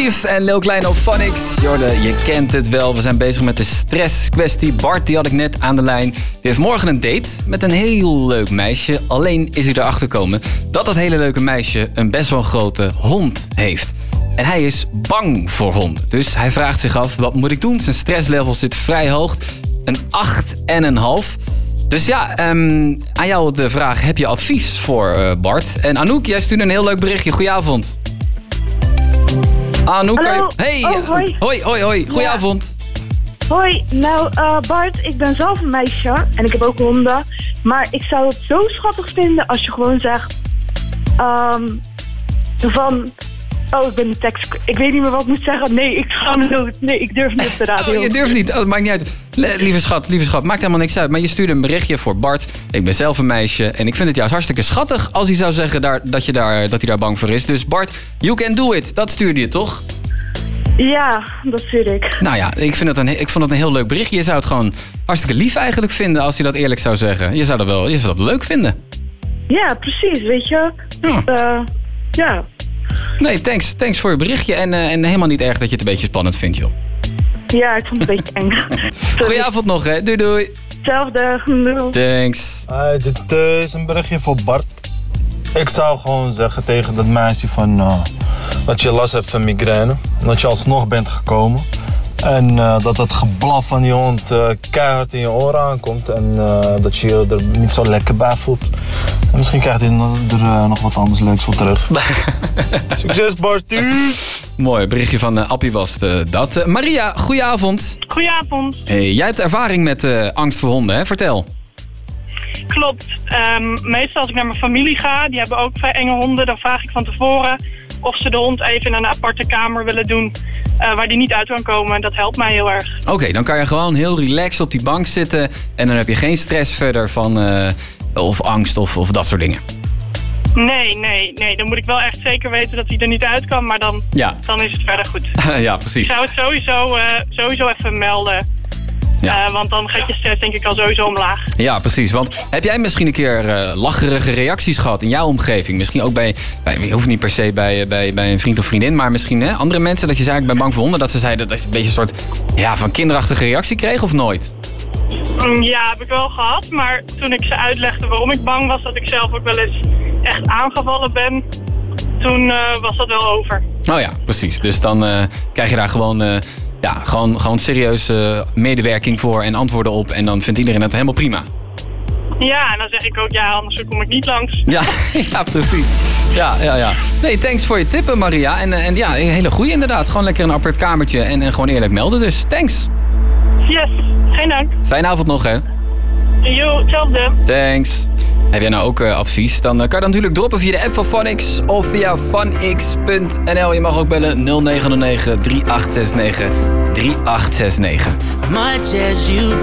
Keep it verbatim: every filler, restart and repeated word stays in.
Chief en Lil Kleine op Phonics. Jorden, je kent het wel. We zijn bezig met de stresskwestie. Bart, die had ik net aan de lijn. Die heeft morgen een date met een heel leuk meisje. Alleen is hij erachter gekomen dat dat hele leuke meisje een best wel grote hond heeft. En hij is bang voor honden. Dus hij vraagt zich af, wat moet ik doen? Zijn stresslevel zit vrij hoog. Een acht en een half. Dus ja, um, aan jou de vraag, heb je advies voor uh, Bart? En Anouk, jij stuurde een heel leuk berichtje. Goedenavond. Anouk, Hallo. Kan je... Hey, oh, hoi. hoi, hoi, hoi. Goedenavond. Ja. Hoi, nou uh, Bart, ik ben zelf een meisje en ik heb ook honden. Maar ik zou het zo schattig vinden als je gewoon zegt um, van... Oh, ik ben de tekst... Ik weet niet meer wat ik moet zeggen. Nee, ik ga me dood. Nee, ik durf niet op de radio. Oh, je durft niet. Oh, dat maakt niet uit. Le- lieve schat, lieve schat. Maakt helemaal niks uit. Maar je stuurde een berichtje voor Bart. Ik ben zelf een meisje. En ik vind het juist hartstikke schattig als hij zou zeggen daar, dat, je daar, dat hij daar bang voor is. Dus Bart, you can do it. Dat stuurde je toch? Ja, dat stuurde ik. Nou ja, ik, vind het een, ik vond het een heel leuk berichtje. Je zou het gewoon hartstikke lief eigenlijk vinden als hij dat eerlijk zou zeggen. Je zou dat wel je zou dat leuk vinden. Ja, precies. Weet je. Ja. Uh, ja. Nee, thanks, thanks voor je berichtje. En, uh, en helemaal niet erg dat je het een beetje spannend vindt, joh. Ja, ik vond het een beetje eng. Goedenavond nog, hè. Doei, doei. Hetzelfde. Doei. Thanks. Hey, dit uh, is een berichtje voor Bart. Ik zou gewoon zeggen tegen dat meisje van, uh, dat je last hebt van migraine. Dat je alsnog bent gekomen. En uh, dat het geblaf van die hond uh, keihard in je oren aankomt. En uh, dat je je er niet zo lekker bij voelt. En misschien krijgt hij er uh, nog wat anders leuks voor terug. Succes, Bartie! Mooi, berichtje van uh, Appie was uh, dat. Uh, Maria, goedenavond. Goedenavond. Hey, jij hebt ervaring met uh, angst voor honden, hè? Vertel. Klopt. Um, meestal als ik naar mijn familie ga, die hebben ook vrij enge honden, dan vraag ik van tevoren of ze de hond even in een aparte kamer willen doen uh, waar die niet uit kan komen. Dat helpt mij heel erg. Oké, okay, dan kan je gewoon heel relaxed op die bank zitten en dan heb je geen stress verder van uh, of angst of, of dat soort dingen. Nee, nee, nee. Dan moet ik wel echt zeker weten dat hij er niet uit kan, maar dan, ja. dan is het verder goed. Ja, precies. Ik zou het sowieso, uh, sowieso even melden. Ja. Uh, want dan gaat je stress denk ik al sowieso omlaag. Ja, precies. Want heb jij misschien een keer uh, lacherige reacties gehad in jouw omgeving? Misschien ook bij, bij je hoeft niet per se bij, bij, bij een vriend of vriendin, maar misschien hè, andere mensen dat je zei, ik ben bang voor honden. Dat ze zeiden dat je een beetje een soort ja, van kinderachtige reactie kreeg of nooit? Ja, heb ik wel gehad. Maar toen ik ze uitlegde waarom ik bang was, dat ik zelf ook wel eens echt aangevallen ben, toen uh, was dat wel over. Oh ja, precies. Dus dan uh, krijg je daar gewoon... Uh, Ja, gewoon, gewoon serieus uh, medewerking voor en antwoorden op. En dan vindt iedereen het helemaal prima. Ja, en dan zeg ik ook, ja, anders kom ik niet langs. Ja, ja precies. Ja, ja, ja. Nee, thanks voor je tippen, Maria. En, en ja, een hele goeie inderdaad. Gewoon lekker een apart kamertje en, en gewoon eerlijk melden. Dus thanks. Yes, geen dank. Fijne avond nog, hè. Jo, hetzelfde. Thanks. Heb jij nou ook uh, advies? Dan uh, kan je dat natuurlijk droppen via de app van Phonics of via phonix punt n l. Je mag ook bellen nul negen nul negen drie acht zes negen drie acht zes negen.